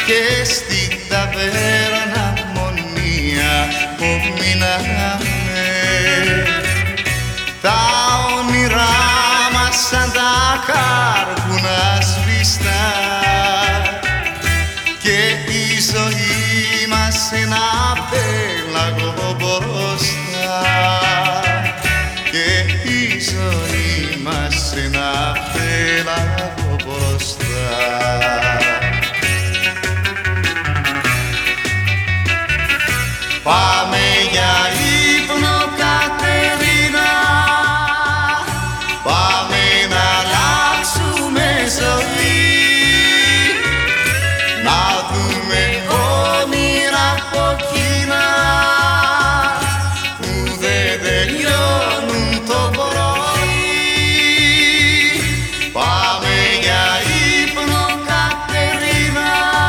και στην ταβέρνα μονία που μείναμε. Τα όνειρά μας σαν τα κάρβουνα σβηστά και η ζωή μας ένα πέλαγο μπροστά, και η ζωή μας ένα πέλαγο μπροστά. Πάμε για ύπνο, Κατερίνα, πάμε να αλλάξουμε ζωή, να δούμε όνειρα από εκείνα που δεν τελειώνουν το πρωί. Πάμε για ύπνο, Κατερίνα.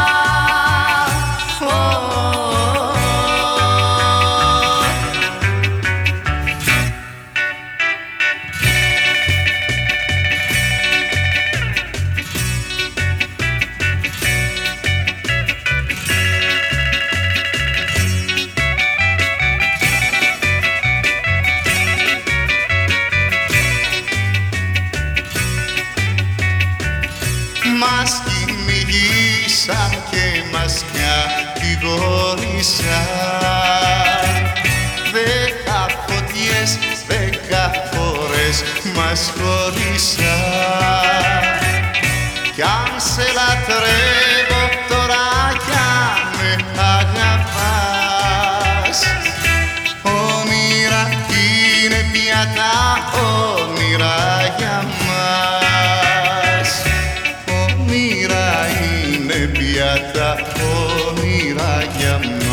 Μας κυνηγήσαν και μας κατηγορήσαν, 10 φωτιές 10 φορές μας χωρίσαν. Κι αν σε λατρεύω τώρα κι αν με αγαπάς, όνειρα είναι πια τα όνειρα για μας. Όνειρα είναι πια τα όνειρα για μας.